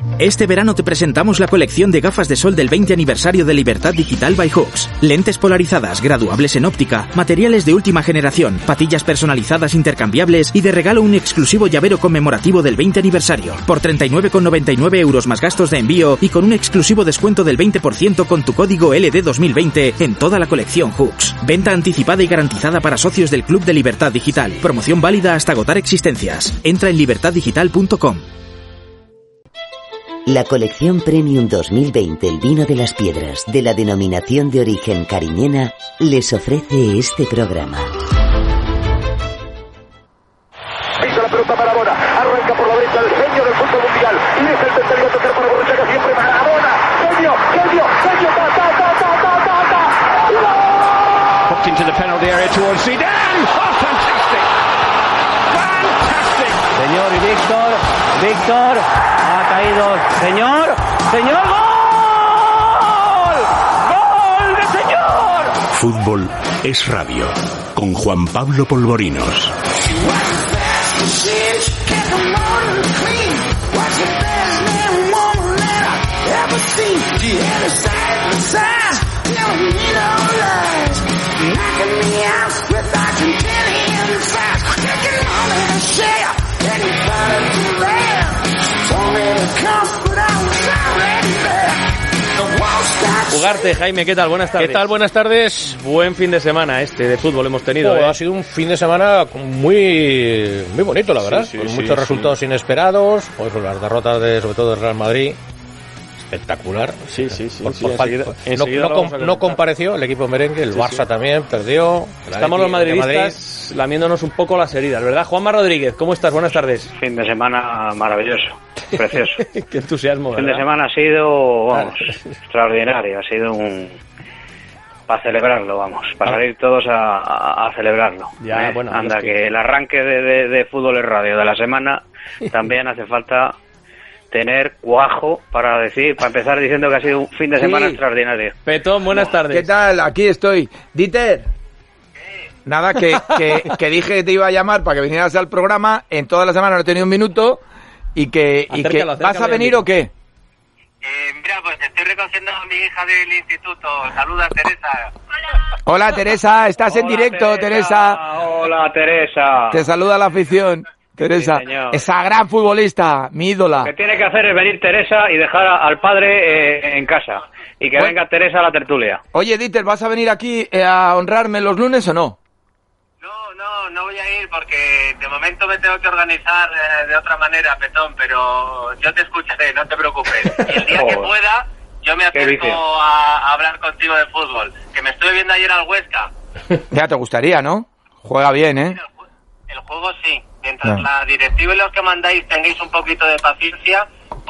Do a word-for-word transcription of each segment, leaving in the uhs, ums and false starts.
Este verano te presentamos la colección de gafas de sol del veinte aniversario de Libertad Digital by Hooks. Lentes polarizadas, graduables en óptica, materiales de última generación, patillas personalizadas intercambiables y de regalo un exclusivo llavero conmemorativo del veinte aniversario. Por treinta y nueve con noventa y nueve euros más gastos de envío y con un exclusivo descuento del veinte por ciento con tu código L D dos mil veinte en toda la colección Hooks. Venta anticipada y garantizada para socios del Club de Libertad Digital. Promoción válida hasta agotar existencias. Entra en libertad digital punto com. La colección Premium dos mil veinte, el vino de las piedras, de la denominación de origen cariñena, les ofrece este programa. Pisa la pelota Maradona, arranca por la derecha el genio del fútbol mundial, y es el tercero tocar para Borruchaga siempre Maradona, genio, genio, genio, ta, ta, ta, ta, ta, ta, ta. Popped into the penalty area towards Zidane. Oh, fantastic! Fantastic! Señor y Víctor, Víctor, ha caído, señor, señor, ¡gol! ¡Gol de señor! Fútbol es radio, con Juan Pablo Polvorinos. Ugarte, Jaime, ¿qué tal? Buenas tardes. ¿Qué tal? Buenas tardes. Buen fin de semana este de fútbol hemos tenido. Oh, ¿eh? Ha sido un fin de semana muy muy bonito, la verdad, sí, sí, con sí, muchos sí. resultados inesperados, pues las derrotas de sobre todo del Real Madrid. Espectacular. Sí, sí, sí. Por, sí por enseguida, falta, enseguida no, no, no compareció el equipo merengue, el sí, Barça sí. también perdió. Estamos los madridistas Madrid. lamiéndonos un poco las heridas, ¿verdad? Juanma Rodríguez, ¿cómo estás? Buenas tardes. Fin de semana maravilloso, precioso. Qué entusiasmo, ¿verdad? Fin de semana ha sido, vamos, extraordinario, ha sido un... para celebrarlo, vamos, para ah. salir todos a, a, a celebrarlo. Ya, ¿eh? bueno, Anda, que... que el arranque de, de, de Fútbol en Radio de la semana también hace falta tener cuajo para decir, para empezar diciendo que ha sido un fin de semana sí. extraordinario. Petón, buenas tardes. ¿Qué tal? Aquí estoy. Dieter. Nada, que, que, que dije que te iba a llamar para que vinieras al programa. En toda la semana no he tenido un minuto. Y que, y que ¿vas a venir o qué? Eh, mira, pues estoy recogiendo a mi hija del instituto. Saluda, Teresa. Hola. Hola, Teresa. Estás Hola, en directo, Teresa. Teresa. Hola, Teresa. Te saluda la afición. Teresa, sí, esa gran futbolista, mi ídola. Lo que tiene que hacer es venir Teresa y dejar a, al padre eh, en casa. Y que bueno. venga Teresa a la tertulia. Oye, Dieter, ¿vas a venir aquí eh, a honrarme los lunes o no? No, no, no voy a ir porque de momento me tengo que organizar eh, de otra manera, Petón, pero yo te escucharé, no te preocupes. Y el día oh. que pueda, yo me acerco a, a hablar contigo de fútbol. Que me estuve viendo ayer al Huesca. Ya te gustaría, ¿no? Juega bien, ¿eh? El juego sí. Mientras no. la directiva y los que mandáis tengáis un poquito de paciencia,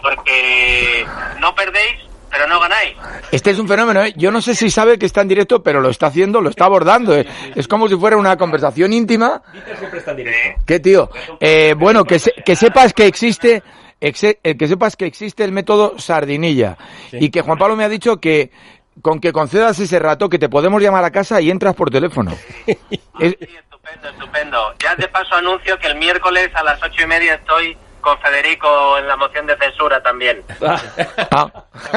porque no perdéis, pero no ganáis. Este es un fenómeno, ¿eh? Yo no sé si sabe que está en directo, pero lo está haciendo, lo está abordando, ¿eh? Es como si fuera una conversación íntima. Siempre está en directo. ¿Qué, tío? Eh, bueno, que, se, que sepas que existe... Exe, eh, que sepas que existe el método Sardinilla. Sí. Y que Juan Pablo me ha dicho que con que concedas ese rato que te podemos llamar a casa y entras por teléfono. es... Sí, estupendo, estupendo. Ya de paso anuncio que el miércoles a las ocho y media estoy con Federico en la moción de censura también. Ah.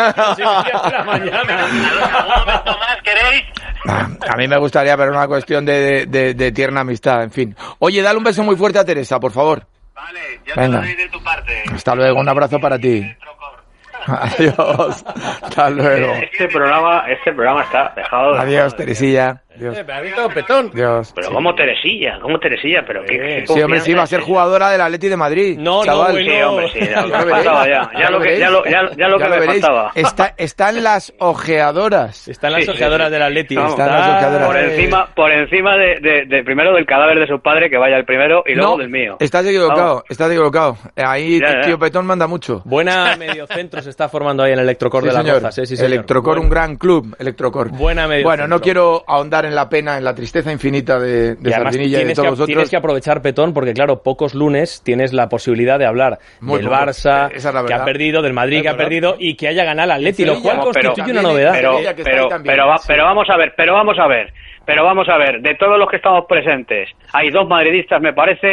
¿Algún momento más queréis? Ah, a mí me gustaría, pero es una cuestión de, de, de tierna amistad, en fin. Oye, dale un beso muy fuerte a Teresa, por favor. Vale, yo Venga. te doy de tu parte. Hasta luego, un abrazo para ti. Adiós. Hasta luego. Este programa, este programa está dejado. De Adiós, Teresilla. Dios. Eh, Petón. Dios. Pero sí. ¿Cómo Teresilla? ¿Cómo Teresilla? Pero qué, qué sí, hombre, sí, va a ser jugadora del Atleti de Madrid. No, chaval. no, bueno. Sí, hombre, sí, ya, ya, faltaba ya. Ya, ya lo que, ya lo, ya, ya lo ya que lo me veréis. faltaba. Está, están las ojeadoras. Están las sí, ojeadoras sí, sí. del Atleti. No, están las ojeadoras. Por encima, por encima de, de, de primero del cadáver de su padre, que vaya el primero, y luego no, del mío. Estás equivocado, no. estás equivocado. Ahí ya, tío ya. Petón manda mucho. Buena mediocentro se está formando ahí en el Electrocor sí, de las señor. Rozas. ¿eh? Sí, señor. Electrocor, bueno. Un gran club, Electrocor. Buena mediocentro. Bueno, no quiero ahondar en la pena, en la tristeza infinita de, de Sardinilla y de todos que, vosotros. Tienes que aprovechar, Petón, porque claro, pocos lunes tienes la posibilidad de hablar Muy del poco. Barça, es que ha perdido, del Madrid, es que ha perdido, y que haya ganado el Atleti, lo cual constituye una novedad. Pero, pero, pero, va, pero vamos a ver, pero vamos a ver, pero vamos a ver, de todos los que estamos presentes, hay dos madridistas, me parece,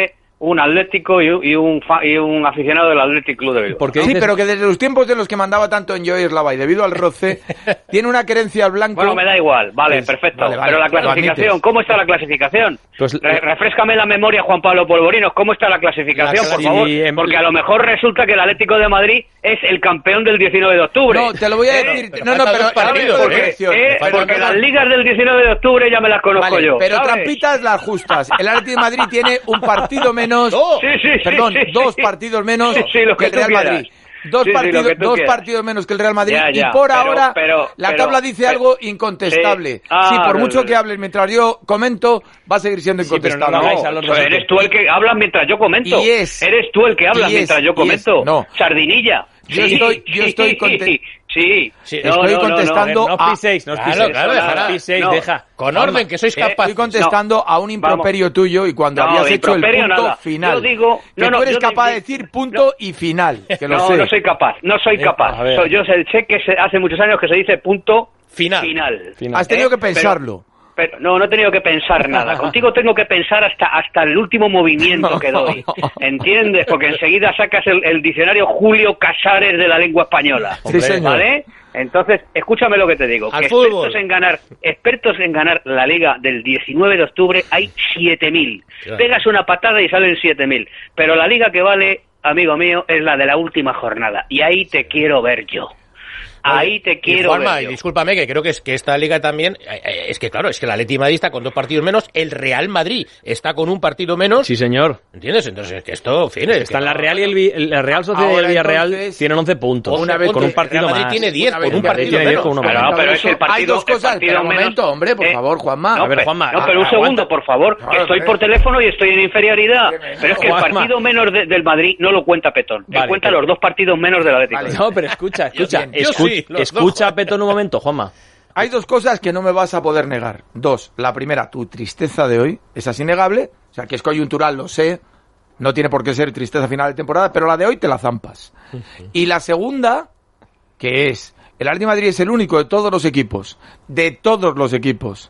un Atlético y, y, un, fa, y un aficionado del Athletic Club de Bilbao. Porque sí, pero que desde los tiempos de los que mandaba tanto en Joy Eslava y debido al roce, tiene una querencia al blanco. Bueno, me da igual, vale, pues, perfecto. Vale, vale, pero la clasificación, ¿cómo está la clasificación? Pues, Re refrescame la memoria, Juan Pablo Polvorinos, ¿cómo está la clasificación, la por favor? En... Porque a lo mejor resulta que el Atlético de Madrid es el campeón del diecinueve de octubre. No, te lo voy a decir. Eh, no, no, pero partidos, porque, eh, porque las ligas del diecinueve de octubre ya me las conozco vale, yo. Pero ¿sabes? trampitas las justas. El Atlético de Madrid tiene un partido menos. Oh, sí, sí, perdón, sí, sí, dos sí. partidos menos sí, sí, que, que el Real quieras. Madrid. Dos, sí, partidos, sí, dos partidos menos que el Real Madrid ya, ya, y por pero, ahora pero, la pero, tabla dice pero, algo incontestable. Sí, ah, sí por no, mucho no, que hables mientras yo comento, va a seguir siendo sí, incontestable. Pero no, no, no, eres tú el que habla mientras yo comento. Y es, eres tú el que habla mientras es, yo comento. Es, no. Sardinilla. Yo sí, estoy, yo estoy sí, content... sí, sí, no, estoy no, contestando no, no, no, no piséis, no os piséis, claro, claro, no piséis, no, deja, con orden, que sois capaces. Estoy contestando no, a un improperio vamos. tuyo y cuando no, habías hecho el punto nada. final. Yo digo, que no, no, tú eres yo capaz de, de decir punto y final. Que lo no, sé. no soy capaz, no soy capaz. Soy, yo sé, sé que se, hace muchos años que se dice punto final. final. final. Has tenido ¿Eh? que pensarlo. Pero, Pero, no, no he tenido que pensar nada. Contigo tengo que pensar hasta hasta el último movimiento no, que doy. ¿Entiendes? Porque enseguida sacas el, el diccionario Julio Casares de la lengua española. Sí, señor. ¿Vale? Entonces, escúchame lo que te digo. Al que fútbol. expertos en ganar, expertos en ganar la liga del diecinueve de octubre hay siete mil. Claro. Pegas una patada y salen siete mil. Pero la liga que vale, amigo mío, es la de la última jornada. Y ahí te quiero ver yo. Ahí te quiero. Y Juanma, ver y discúlpame, que creo que es que esta liga también, eh, es que claro, es que el Atleti Madrid está con dos partidos menos, el Real Madrid está con un partido menos. Sí, señor. ¿Entiendes? Entonces, es que esto, en fin, es Está que en la no, Real y el, el Real Sociedad y el Villarreal entonces, tienen once puntos. Una vez con un partido el Real Madrid más. tiene diez, con un partido tiene menos. Con uno pero, menos. pero es el partido, hay dos cosas, partido pero un momento, menos, hombre, por eh, favor, Juanma. No, a ver, Juanma. No, pero un aguanta. segundo, por favor, que estoy por teléfono y estoy en inferioridad. Pero es que el partido menos de, del Madrid no lo cuenta Petón. Vale, cuenta pero... los dos partidos menos del Atlético. Vale. No, pero escucha, escucha. Yo, escu sí, escucha a Petón un momento, Juanma. Hay dos cosas que no me vas a poder negar. Dos. La primera, tu tristeza de hoy, esa es innegable. O sea, que es coyuntural, lo sé. No tiene por qué ser tristeza final de temporada, pero la de hoy te la zampas. Y la segunda, que es, el Atlético de Madrid es el único de todos los equipos, de todos los equipos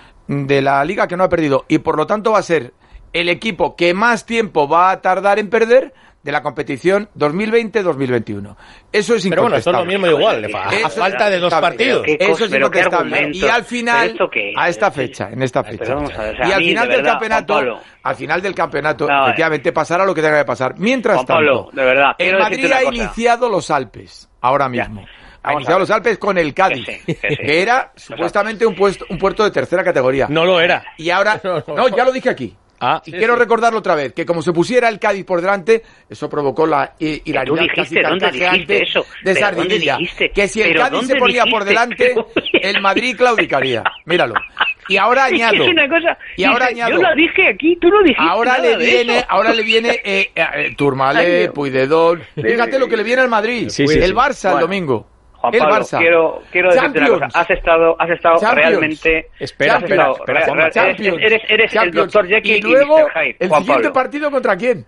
de la liga que no ha perdido. Y por lo tanto va a ser el equipo que más tiempo va a tardar en perder de la competición dos mil veinte dos mil veintiuno. Eso es incontestable. Pero bueno, esto es lo mismo igual, a, a falta de dos partidos. Eso es incontestable. Y al final, a esta fecha, en esta fecha. Ver, o sea, y al final de del verdad, campeonato, al final del campeonato, no, efectivamente pasará lo que tenga que pasar. Mientras Juan Pablo, tanto, de verdad, el Madrid ha iniciado los Alpes, ahora mismo. Ya. Ha iniciado los Alpes con el Cádiz, que, sí, que, sí. que era supuestamente un, puesto, un puerto de tercera categoría. No lo era. Y ahora, no, no, no ya lo dije aquí. Ah, y sí, quiero sí. recordarlo otra vez, que como se pusiera el Cádiz por delante, eso provocó la hilaridad casi carcajeante de Sardinilla. Que si el Cádiz se ponía dijiste? por delante, el Madrid claudicaría. Míralo. Y ahora añado. Es una cosa, y ahora dice, añado. Yo lo dije aquí, tú no dijiste ahora nada le viene, de eso. ahora le viene eh, eh, Tourmalet, Puigdedol. Fíjate lo que le viene al Madrid. Sí, sí, el sí. Barça Bueno. el domingo. Juan el Pablo, Barça. quiero, quiero decirte Champions. una cosa. Has estado, has estado Champions. realmente... Espera, has espera, estado, espera, re, Juanma, re, Champions. Eres, eres, eres el doctor Jekyll y luego, y mister Hyde, el Juan siguiente Pablo. partido ¿contra quién?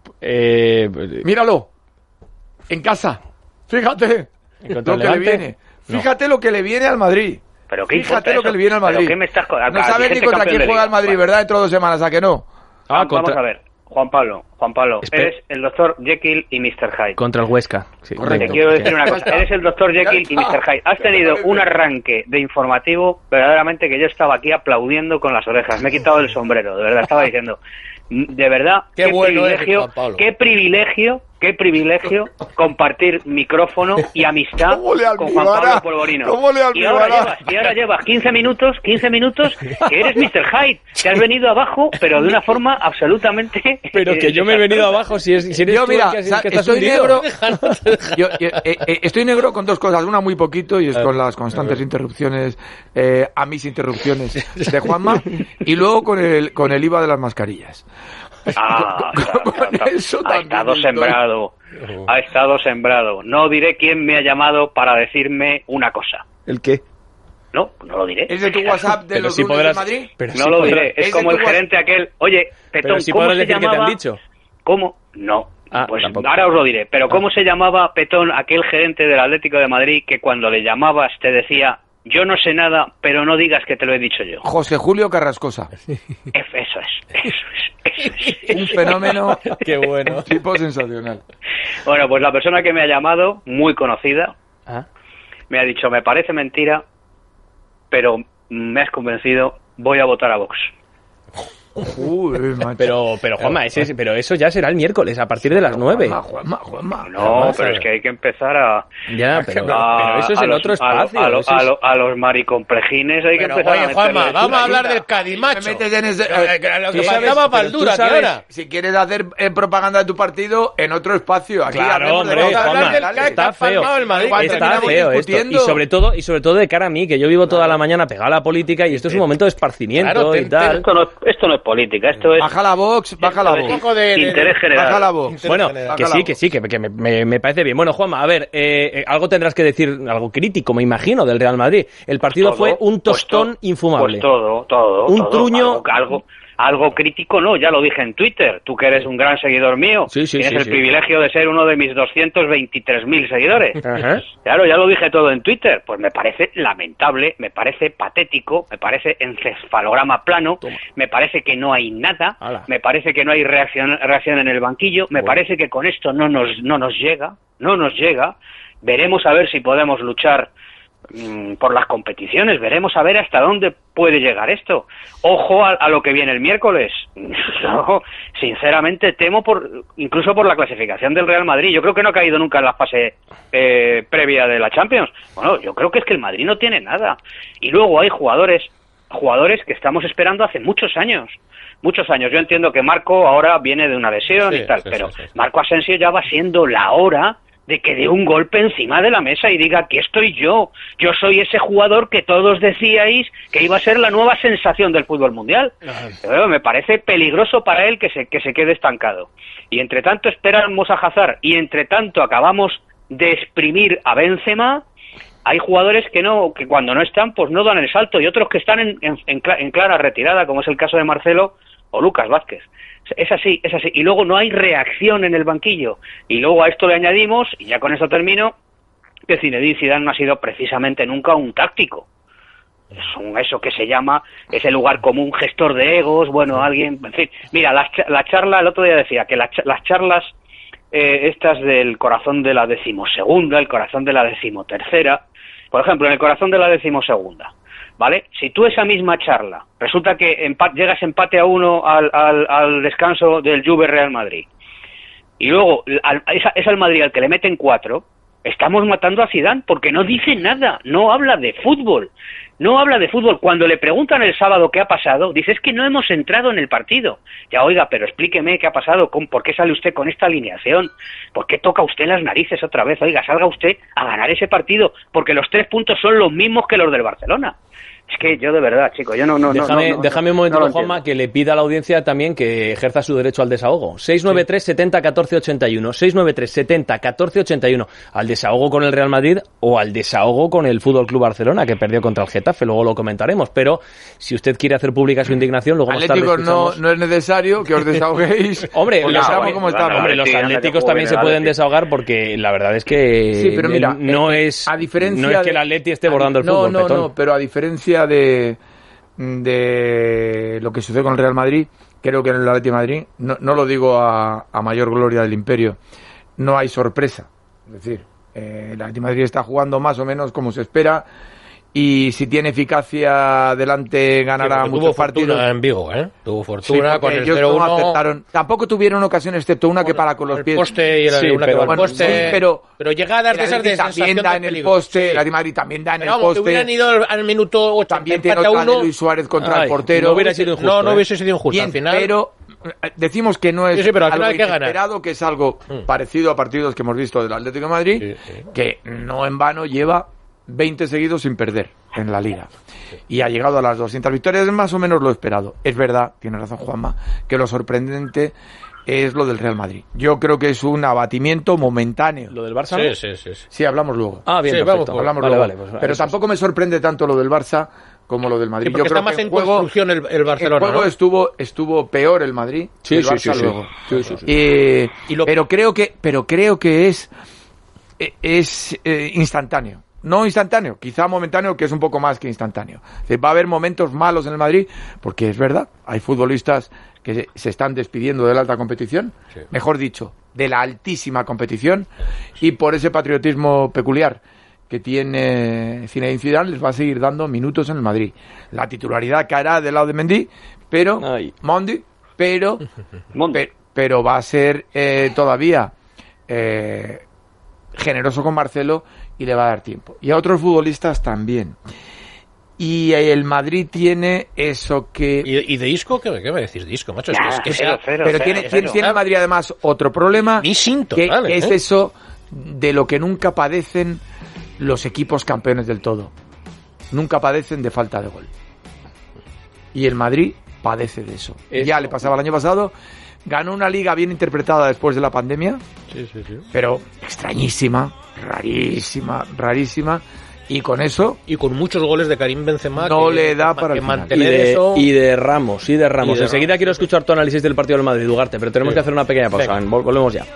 Eh, Míralo. En casa. Fíjate lo que le viene. Fíjate no. lo que le viene al Madrid. ¿Pero qué Fíjate lo eso? que le viene al Madrid. ¿Pero qué me estás... No sabes ni contra quién juega el Madrid, ¿verdad? Dentro de dos semanas, ¿a que no? Ah, Vamos contra... a ver. Juan Pablo, Juan Pablo, Espera. eres el doctor Jekyll y mister Hyde. Contra el Huesca. Sí, Te quiero decir una cosa, eres el doctor Jekyll y mister Hyde. Has tenido un arranque de informativo verdaderamente que yo estaba aquí aplaudiendo con las orejas. Me he quitado el sombrero, de verdad, estaba diciendo. De verdad, qué, qué bueno privilegio, es, Juan qué privilegio, qué privilegio compartir micrófono y amistad con Juan Pablo Polvorino. ¿Cómo le y ahora llevas, y ahora llevas quince minutos, quince minutos que eres mister Hyde, que has venido abajo, pero de una forma absolutamente... Pero que yo me he venido abajo, si, es, si eres yo, tú mira, el que, o sea, que estás estoy hundido. negro. yo, yo, eh, eh, estoy negro con dos cosas, una muy poquito y es con las constantes interrupciones, eh, a mis interrupciones de Juanma, y luego con el con el I V A de las mascarillas. Ah, con, con ha, eso ha estado sembrado, ha estado sembrado. No diré quién me ha llamado para decirme una cosa. ¿El qué? No, no lo diré. ¿Es de tu WhatsApp de pero los si lunes podrás, de Madrid? Pero no si lo podrás, diré. Es, es como el WhatsApp. gerente aquel. Oye, Petón, pero si ¿cómo podrás se decir llamaba? que te han dicho. ¿Cómo? No. Ah, pues tampoco. ahora os lo diré. Pero Ah. ¿cómo se llamaba, Petón, aquel gerente del Atlético de Madrid que cuando le llamabas te decía yo no sé nada, pero no digas que te lo he dicho yo. José Julio Carrascosa. Eso es, eso es, eso es. Un fenómeno. Qué bueno. Tipo sensacional. Bueno, pues la persona que me ha llamado, muy conocida, ¿Ah? me ha dicho, me parece mentira, pero me has convencido, voy a votar a Vox. Uy, pero, pero Juanma, ese, pero eso ya será el miércoles, a partir de las nueve. Juanma, Juanma, Juanma. No, pero es que hay que empezar a... Ya, pero, a, pero eso es el los, otro espacio. A, lo, es... a, lo, a los maricomplejines hay pero, que empezar oye, a Juanma, meterles... vamos a hablar del Cadimacho. Me metes en ese... Lo que faltaba Valdura, ahora. Si quieres hacer eh, propaganda de tu partido, en otro espacio. Aquí claro, hombre, de Juanma, del está, está feo. El Madrid, está feo esto. Y sobre, todo, y sobre todo de cara a mí, que yo vivo toda la mañana pegada a la política y esto es un momento de esparcimiento claro, y tal. Esto no, esto no es política, esto es... Baja la Vox, baja la Vox. De, interés general. Baja la Vox. Bueno, que sí, que sí, que, que me, me, me parece bien. Bueno, Juanma, a ver, eh, algo tendrás que decir, algo crítico, me imagino, del Real Madrid. El partido todo, fue un tostón pues to, infumable. Pues todo, todo. Un todo, truño... Algo, algo, algo crítico no, ya lo dije en Twitter. Tú que eres un gran seguidor mío, sí, sí, tienes sí, el sí. privilegio de ser uno de mis doscientos veintitrés mil seguidores. Ajá. Claro, ya lo dije todo en Twitter. Pues me parece lamentable, me parece patético, me parece encefalograma plano, Toma. me parece que no hay nada, Ala. me parece que no hay reacción, reacción en el banquillo, me bueno. parece que con esto no nos, no nos llega, no nos llega. Veremos a ver si podemos luchar por las competiciones, veremos a ver hasta dónde puede llegar esto. Ojo a, a lo que viene el miércoles. Yo, sinceramente, temo por incluso por la clasificación del Real Madrid. Yo creo que no ha caído nunca en la fase eh, previa de la Champions. Bueno, yo creo que es que el Madrid no tiene nada. Y luego hay jugadores, jugadores que estamos esperando hace muchos años. Muchos años. Yo entiendo que Marco ahora viene de una lesión sí, y tal, sí, pero sí, sí. Marco Asensio ya va siendo la hora de que dé un golpe encima de la mesa y diga, aquí estoy yo, yo soy ese jugador que todos decíais que iba a ser la nueva sensación del fútbol mundial. Pero me parece peligroso para él que se, que se quede estancado. Y entre tanto esperamos a Hazard y entre tanto acabamos de exprimir a Benzema, hay jugadores que no, que cuando no están pues no dan el salto y otros que están en, en, en, en clara retirada, como es el caso de Marcelo o Lucas Vázquez. Es así, es así. Y luego no hay reacción en el banquillo. Y luego a esto le añadimos, y ya con eso termino, que Zinedine Zidane no ha sido precisamente nunca un táctico. Es un, eso que se llama, ese lugar común, gestor de egos, bueno, alguien, en fin. Mira, la, la charla, el otro día decía que la, las charlas eh, estas del corazón de la decimosegunda, el corazón de la decimotercera, por ejemplo, en el corazón de la decimosegunda, ¿vale? Si tú esa misma charla, resulta que empa- llegas empate a uno al, al, al descanso del Juve Real Madrid, y luego al, es, es al Madrid al que le meten cuatro, estamos matando a Zidane porque no dice nada, no habla de fútbol, no habla de fútbol. Cuando le preguntan el sábado qué ha pasado, dice, es que no hemos entrado en el partido. Ya, oiga, pero explíqueme qué ha pasado, con, por qué sale usted con esta alineación, por qué toca usted las narices otra vez, oiga, salga usted a ganar ese partido, porque los tres puntos son los mismos que los del Barcelona. Es que yo de verdad, chico, yo no... no déjame, no, no, déjame un momento, no Juanma, que le pida a la audiencia también que ejerza su derecho al desahogo. seis nueve tres, setenta, catorce, ochenta y uno. seis nueve tres, setenta, catorce, ochenta y uno. Al desahogo con el Real Madrid o al desahogo con el Fútbol Club Barcelona, que perdió contra el Getafe. Luego lo comentaremos. Pero si usted quiere hacer pública su indignación, luego más tarde escuchamos... no, no es necesario que os desahoguéis. Hombre, los, estamos como estamos. Hombre, los atléticos también se pueden desahogar porque la verdad es que sí, pero mira, no es a diferencia no es que de, el Atleti esté bordando el no, fútbol. No, Petón. no, pero a diferencia de de lo que sucede con el Real Madrid, creo que en el Atleti de Madrid, no, no lo digo a, a mayor gloria del imperio, no hay sorpresa. Es decir, eh, el Atleti de Madrid está jugando más o menos como se espera y si tiene eficacia adelante ganará sí, muchos partidos. En Vigo, ¿eh? Tuvo fortuna sí, con el ellos cero uno. No acertaron. Tampoco tuvieron ocasión excepto una que para con los pies. El poste y la, sí, una pero, que va al bueno, poste. Sí, pero, pero llegadas de esas de también da en el poste, sí. La de Madrid también da en pero el vamos, poste. Que hubieran ido al, al minuto ocho, también tiene otra uno. de Luis Suárez contra Ay, el portero. No hubiera sido injusto. No, no ¿eh? hubiese sido injusto Bien, al final. Pero decimos que no es sí, sí, pero al algo final hay que inesperado, ganar. que es algo mm. parecido a partidos que hemos visto del Atlético de Madrid, sí, sí. que no en vano lleva veinte seguidos sin perder en la Liga. Y ha llegado a las doscientas victorias, es más o menos lo esperado. Es verdad, tiene razón Juanma, que lo sorprendente es lo del Real Madrid. Yo creo que es un abatimiento momentáneo. ¿Lo del Barça? Sí, sí, sí. Sí, sí hablamos luego. Ah, bien, sí, vamos, pues, hablamos vale, luego. Vale, pues, Pero tampoco me sorprende tanto lo del Barça como lo del Madrid. Sí, porque Yo creo está más que en juego, construcción el, el Barcelona. El juego ¿no? estuvo estuvo peor el Madrid sí, que el sí, Barça sí, luego. Sí, sí, sí. Eh, y lo... Pero creo que pero creo que es es eh, instantáneo. no instantáneo, quizá momentáneo, que es un poco más que instantáneo. Es decir, va a haber momentos malos en el Madrid, porque es verdad, hay futbolistas que se están despidiendo de la alta competición, sí. mejor dicho, de la altísima competición, y por ese patriotismo peculiar que tiene Zinedine Zidane les va a seguir dando minutos en el Madrid. La titularidad caerá del lado de Mendy, pero Mendy, pero, pero pero va a ser eh, todavía eh, generoso con Marcelo y le va a dar tiempo. Y a otros futbolistas también. Y el Madrid tiene eso que... ¿Y, y de Isco? ¿Qué, qué me decís de Isco, macho? Nah, es que cero, sea... cero, pero cero, tiene, cero, tiene el Madrid además otro problema, que, total, que ¿eh? es eso de lo que nunca padecen los equipos campeones del todo. Nunca padecen de falta de gol. Y el Madrid padece de eso. eso. Ya le pasaba el año pasado, ganó una liga bien interpretada después de la pandemia, sí, sí, sí. pero extrañísima, rarísima, rarísima. Y con eso... Y con muchos goles de Karim Benzema. No que, le da para que el mantener y de, eso... Y de Ramos, y de Ramos. Y de Enseguida Ramos. quiero escuchar tu análisis del partido del Madrid, Ugarte, pero tenemos sí. que hacer una pequeña pausa. Venga. Volvemos ya.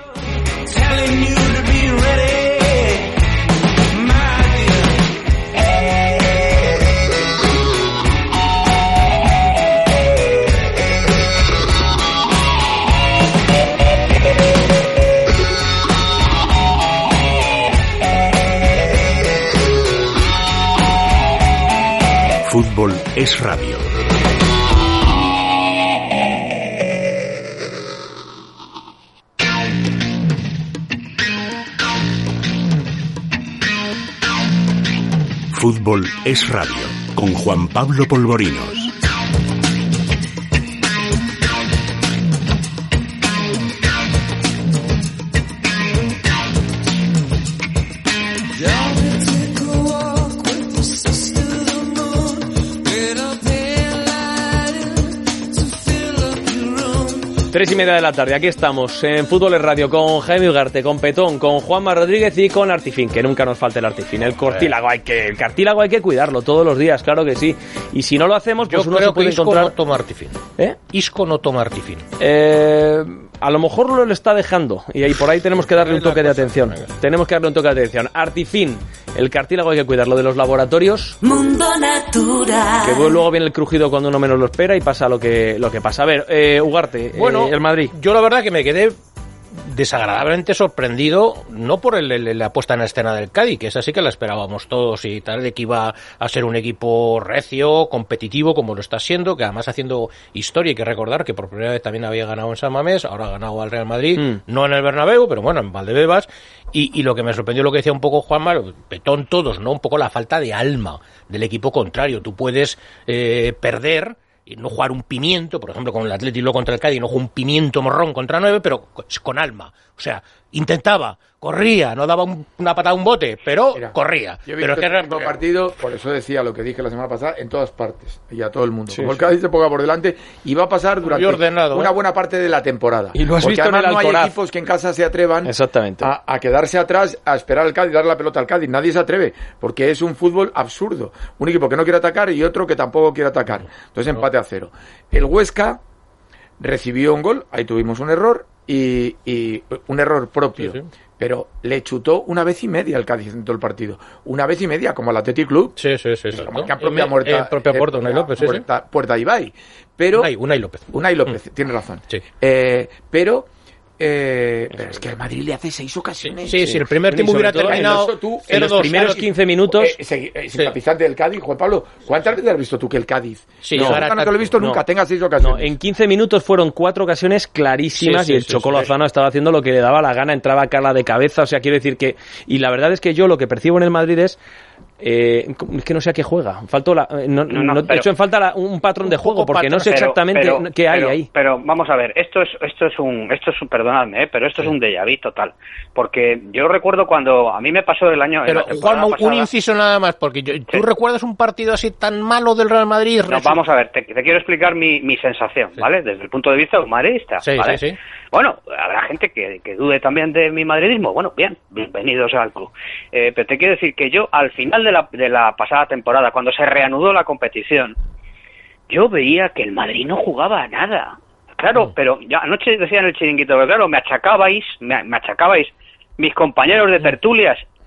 Fútbol es radio. Fútbol es radio, con Juan Pablo Polvorinos. Tres y media de la tarde, aquí estamos en Fútbol es Radio con Jaime Ugarte, con Petón, con Juanma Rodríguez y con Artifin, que nunca nos falte el Artifin. El cartílago hay que, el cartílago hay que cuidarlo todos los días, claro que sí. Y si no lo hacemos, pues Yo uno creo se puede que Isco encontrar... no toma Artifin. ¿Eh? Isco no toma Artifin. Eh... A lo mejor lo está dejando y ahí por ahí tenemos que darle un toque de atención. Tenemos que darle un toque de atención. Artifin, el cartílago hay que cuidarlo de los laboratorios. Mundo Natural. Que luego viene el crujido cuando uno menos lo espera y pasa lo que lo que pasa. A ver, eh, Ugarte, bueno, eh, el Madrid. Yo la verdad que me quedé desagradablemente sorprendido, no por el, el, la puesta en escena del Cádiz, que esa sí que la esperábamos todos y tal, de que iba a ser un equipo recio, competitivo, como lo está siendo, que además haciendo historia. Hay que recordar que por primera vez también había ganado en San Mamés, ahora ha ganado al Real Madrid, mm. no en el Bernabéu, pero bueno, en Valdebebas, y, y lo que me sorprendió, lo que decía un poco Juanma, Petón todos, ¿no? Un poco la falta de alma del equipo contrario. Tú puedes eh, perder y no jugar un pimiento, por ejemplo, con el Atleti y luego contra el Cádiz, no juega un pimiento morrón contra nueve, pero con alma. O sea, intentaba, corría, no daba un, una patada a un bote, pero Mira, corría. Yo he pero visto es que el partido, por eso decía lo que dije la semana pasada, en todas partes, y a todo el mundo. Sí, Como sí. el Cádiz se ponga por delante, y va a pasar durante ordenado, una ¿eh? buena parte de la temporada. Y lo has Porque visto en además el no hay Alcoraz. equipos que en casa se atrevan Exactamente. A, a quedarse atrás, a esperar al Cádiz, darle la pelota al Cádiz. Nadie se atreve, porque es un fútbol absurdo. Un equipo que no quiere atacar y otro que tampoco quiere atacar. Entonces empate a cero. El Huesca recibió un gol, ahí tuvimos un error, y, y un error propio. Sí, sí. Pero le chutó una vez y media al Cádiz en todo el partido. Una vez y media, como al Athletic Club. Sí, sí, sí. sí como que propia muerta. Eh, propia eh, puerta, Unai López, sí, puerta, sí. Puerta Ibai. Pero, Unai, Unai López. Unai López, mm. tiene razón. Sí. Eh, pero... Eh, pero es que al Madrid le hace seis ocasiones. Sí, sí, si el primer tiempo hubiera terminado en, tú, en los dos, primeros quince minutos. Eh, eh, eh, simpatizante sí. del Cádiz, Juan Pablo, ¿cuántas veces has visto tú que el Cádiz? Sí, no, no, no te lo he visto no, nunca, tenga seis ocasiones. No, en quince minutos fueron cuatro ocasiones clarísimas sí, sí, y el sí, Choco sí, Lozano sí. estaba haciendo lo que le daba la gana, entraba a Carla de cabeza, o sea, quiero decir que... Y la verdad es que yo lo que percibo en el Madrid es... Eh, es que no sé a qué juega. Faltó la, no, no, no, no pero, he hecho en falta la, un patrón un de juego porque patrón, no sé exactamente pero, pero, qué hay pero, ahí. Pero vamos a ver, esto es esto es un esto es un perdonadme, ¿eh? pero esto sí. es un déjà vu total, porque yo recuerdo cuando a mí me pasó el año. Pero Juan, un inciso nada más, porque yo, ¿tú sí. recuerdas un partido así tan malo del Real Madrid? No, vamos a ver, te, te quiero explicar mi, mi sensación, sí. ¿vale? Desde el punto de vista de un madridista, sí, ¿vale? Sí, sí. Bueno, habrá gente que, que dude también de mi madridismo. Bueno, bien, bienvenidos al club. Eh, pero te quiero decir que yo, al final de la, de la pasada temporada, cuando se reanudó la competición, yo veía que el Madrid no jugaba a nada. Claro, mm. pero ya anoche decía en el chiringuito, pero claro, me achacabais, me, me achacabais mis compañeros de tertulias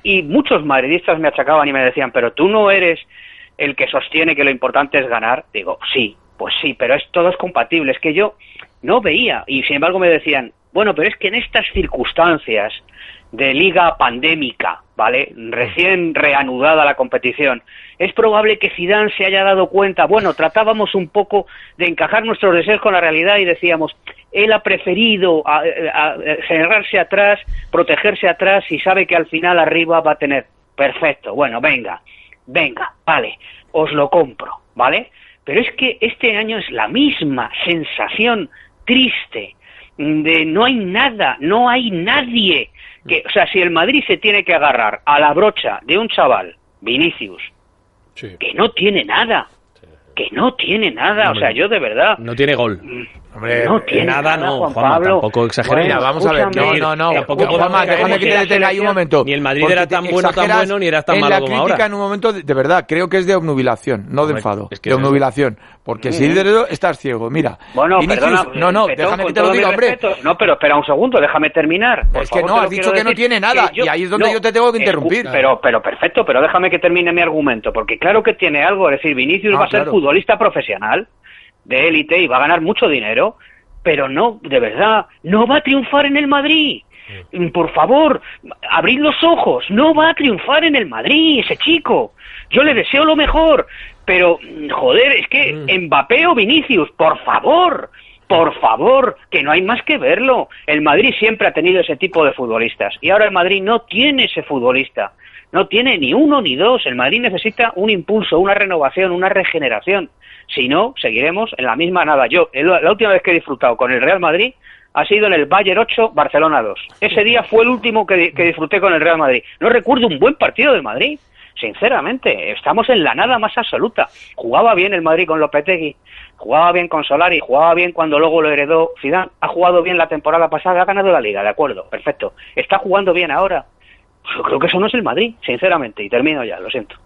y muchos madridistas me achacaban y me decían, pero tú no eres el que sostiene que lo importante es ganar. Digo, sí, pues sí, pero es todo es compatible. Es que yo no veía, y sin embargo me decían, bueno, pero es que en estas circunstancias de liga pandémica, ¿vale?, recién reanudada la competición, es probable que Zidane se haya dado cuenta, bueno, tratábamos un poco de encajar nuestros deseos con la realidad y decíamos, él ha preferido a, a, a cerrarse atrás, protegerse atrás y sabe que al final arriba va a tener, perfecto, bueno, venga, venga, vale, os lo compro, ¿vale? Pero es que este año es la misma sensación triste de no hay nada, no hay nadie que, o sea, si el Madrid se tiene que agarrar a la brocha de un chaval, Vinicius, sí, que no tiene nada, sí, que no tiene nada, hombre, o sea, yo de verdad... No tiene gol. Hombre, no tiene nada, nada, no, Juan Juanma, Pablo. Tampoco exageres. Bueno, vamos a ver, no, no, no, tampoco, Juanma, déjame que te detenga ahí un momento. Ni el Madrid era tan bueno, tan bueno, ni era tan malo como ahora. En la crítica en un momento, de, de verdad, creo que es de obnubilación, no de enfado, es que de obnubilación. Porque mm. si de dedo estás ciego, mira. Bueno, Vinicius, perdona, no, no, Petón, déjame que te lo diga, hombre. Respeto. No, pero espera un segundo, déjame terminar. Es que no, has dicho que no tiene nada, y ahí es donde yo te tengo que interrumpir. Pero, pero perfecto, pero déjame que termine mi argumento, porque claro que tiene algo, es decir, Vinicius va a ser futbolista profesional, de élite, y va a ganar mucho dinero, pero no, de verdad, no va a triunfar en el Madrid. Por favor, abrid los ojos, no va a triunfar en el Madrid ese chico. Yo le deseo lo mejor, pero, joder, es que Mbappé o Vinicius, por favor, por favor, que no hay más que verlo. El Madrid siempre ha tenido ese tipo de futbolistas, y ahora el Madrid no tiene ese futbolista. No tiene ni uno ni dos. El Madrid necesita un impulso, una renovación, una regeneración. Si no, seguiremos en la misma nada. Yo, la última vez que he disfrutado con el Real Madrid ha sido en el Bayern ocho, Barcelona dos. Ese día fue el último que, que disfruté con el Real Madrid. No recuerdo un buen partido del Madrid, sinceramente. Estamos en la nada más absoluta. Jugaba bien el Madrid con Lopetegui, jugaba bien con Solari, jugaba bien cuando luego lo heredó Zidane. Ha jugado bien la temporada pasada, ha ganado la Liga, de acuerdo, perfecto. Está jugando bien ahora. Yo creo que eso no es el Madrid, sinceramente. Y termino ya, lo siento.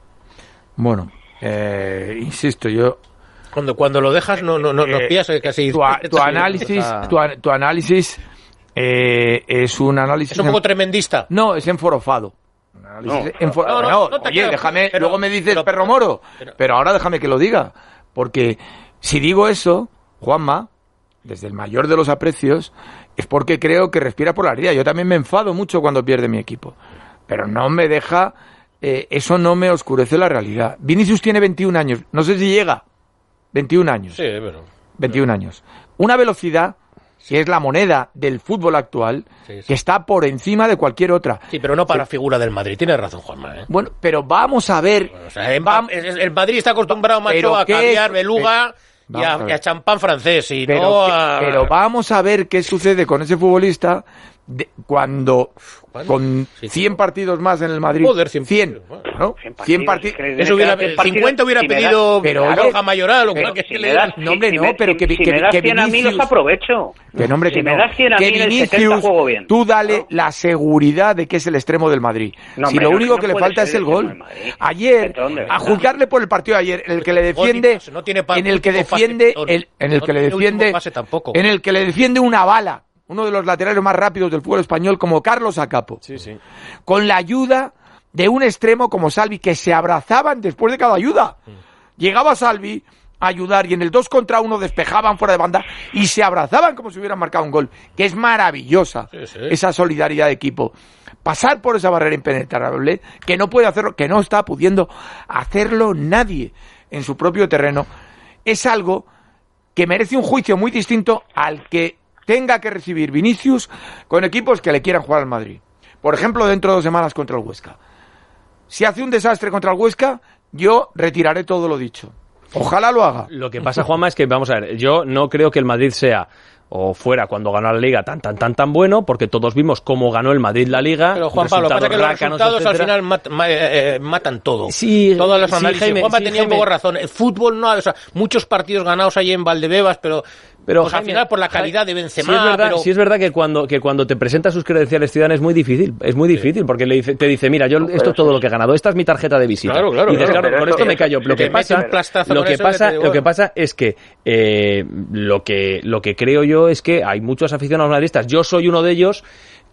Bueno, eh, insisto, yo... Cuando cuando lo dejas no no no, no eh, piensas casi... Tu, a, tu análisis, tu, tu análisis eh, es un análisis... Es un poco en, tremendista. No, es enforofado. No, enfor... no, no, no, no oye, creo, déjame, pero, luego me dices pero, perro moro, pero, pero ahora déjame que lo diga. Porque si digo eso, Juanma, desde el mayor de los aprecios, es porque creo que respira por la herida. Yo también me enfado mucho cuando pierde mi equipo, pero no me deja, eh, eso no me oscurece la realidad. Vinicius tiene veintiún años, no sé si llega, veintiún años. Sí, pero... veintiún años. Una velocidad que es la moneda del fútbol actual, sí, sí, que está por encima de cualquier otra. Sí, pero no para sí. figura del Madrid, tienes razón, Juanma, ¿eh? Bueno, pero vamos a ver... Bueno, o sea, vamos... El Madrid está acostumbrado, macho, a caviar, beluga... Y a, a, a champán francés y pero, no a... pero vamos a ver qué sucede con ese futbolista de, cuando bueno, con sí, cien sí. partidos más en el Madrid. Joder, cien, cien, ¿no? cien partidos. Eso hubiera, cincuenta hubiera si pedido pero Roja Mayoral o pero, que si me das, no, hombre, si no, me, pero si, que, si que, me das que cien Vinicius, a mí los aprovecho. Que, no, hombre, si que me no. das cien a que mí Vinicius, el setenta juego bien. Tú dale ¿no? la seguridad de que es el extremo del Madrid. No, si hombre, lo no, único no que le falta es el gol. Ayer, a juzgarle por el partido de ayer, el que le defiende, en el que defiende, en el que le defiende, en el que le defiende una bala. Uno de los laterales más rápidos del fútbol español, como Carlos Acapo. Sí, sí. Con la ayuda de un extremo como Salvi, que se abrazaban después de cada ayuda. Mm. Llegaba Salvi a ayudar y en el dos contra uno despejaban fuera de banda y se abrazaban como si hubieran marcado un gol. Que es maravillosa sí, sí. esa solidaridad de equipo. Pasar por esa barrera impenetrable, que no puede hacerlo, que no está pudiendo hacerlo nadie en su propio terreno, es algo que merece un juicio muy distinto al que tenga que recibir Vinicius con equipos que le quieran jugar al Madrid. Por ejemplo, dentro de dos semanas contra el Huesca. Si hace un desastre contra el Huesca, yo retiraré todo lo dicho. Ojalá lo haga. Lo que pasa, Juanma, es que, vamos a ver, yo no creo que el Madrid sea o fuera cuando ganó la Liga tan tan tan tan bueno, porque todos vimos cómo ganó el Madrid la Liga. Pero Juan Pablo, pasa que los resultados etcétera. Al final mat, ma, eh, matan todo. Sí, todos los análisis. Sí, Jaime, Juanma sí, tenía Jaime. un poco razón. El fútbol no, o sea, muchos partidos ganados ahí en Valdebebas, pero pero pues Jaime, al final por la calidad de Benzema. Sí es verdad, pero... sí es verdad que cuando que cuando te presenta sus credenciales Zidane es muy difícil, es muy difícil sí. porque le dice, te dice, mira, yo no, esto es todo lo que he ganado, esta es mi tarjeta de visita. Claro, claro. Y dices, claro, claro, con esto me callo. Lo que pasa, lo que pasa, lo que pasa es que eh, lo que lo que creo yo es que hay muchos aficionados madridistas. Yo soy uno de ellos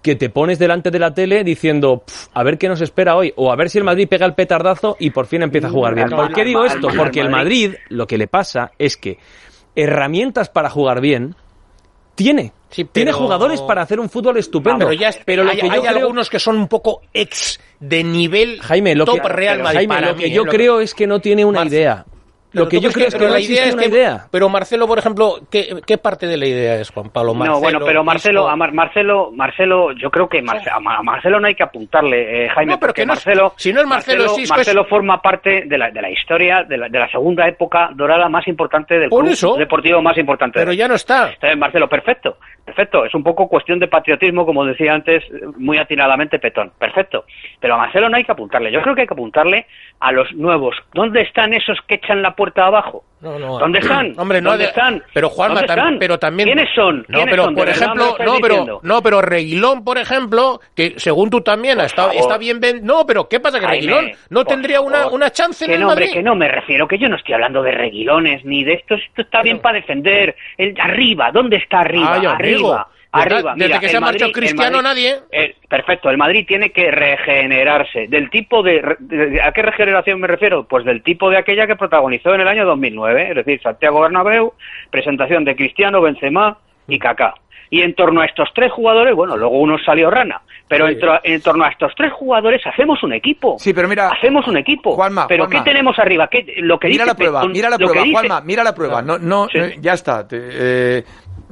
que te pones delante de la tele diciendo, a ver qué nos espera hoy, o a ver si el Madrid pega el petardazo y por fin empieza a jugar bien. ¿Por qué digo esto? Porque el Madrid, lo que le pasa es que herramientas para jugar bien tiene. Sí, pero... Tiene jugadores para hacer un fútbol estupendo. Pero, ya es, pero lo hay, que yo hay creo... algunos que son un poco ex de nivel Jaime, lo top que, Real Madrid. Jaime, lo mí, que yo lo creo que... es que no tiene una Marce... idea. Lo que yo creo es que no existe una idea. Pero Marcelo, por ejemplo, ¿qué, ¿qué parte de la idea es, Juan Pablo? Marcelo, no, bueno, pero Marcelo, a Mar Marcelo, Marcelo, yo creo que Marce a Marcelo no hay que apuntarle, eh, Jaime, no, pero porque que no, Marcelo, si no es Marcelo, Marcelo, sí, es Marcelo que... forma parte de la, de la historia, de la, de la segunda época dorada más importante del por club eso, deportivo más importante. Pero ya no está. Entonces, Marcelo, perfecto, perfecto. Es un poco cuestión de patriotismo, como decía antes, muy atinadamente Petón. Perfecto. Pero a Marcelo no hay que apuntarle. Yo creo que hay que apuntarle a los nuevos. ¿Dónde están esos que echan la puerta abajo? No, no, ¿Dónde están? Hombre, no, ¿Dónde de... están? Pero Juanma, tam... pero también ¿Quiénes son? No, ¿Quiénes pero son? por ejemplo, no, pero no, pero Reguilón, por ejemplo, que según tú también está, está bien ven... No, pero ¿qué pasa que Jaime, Reguilón no tendría favor, una una chance que en el no, Madrid? Hombre, que no me refiero, que yo no estoy hablando de Reguilones ni de esto, esto está bien para defender. El arriba, ¿dónde está arriba? Ay, arriba. Arriba, desde mira, que se ha marchado Cristiano Madrid, nadie. Eh, perfecto, el Madrid tiene que regenerarse. Del tipo de, de... ¿A qué regeneración me refiero? Pues del tipo de aquella que protagonizó en el año dos mil nueve, es decir, Santiago Bernabéu, presentación de Cristiano, Benzema y Kaká. Y en torno a estos tres jugadores, bueno, luego uno salió rana, pero sí. en, en torno a estos tres jugadores hacemos un equipo. Sí, pero mira, hacemos un equipo. Juanma, pero Juanma, ¿qué tenemos arriba? ¿Qué, lo que mira dice la prueba, Petón, mira la prueba, dice... Juanma, mira la prueba. No, no, sí. no ya está. Te, eh,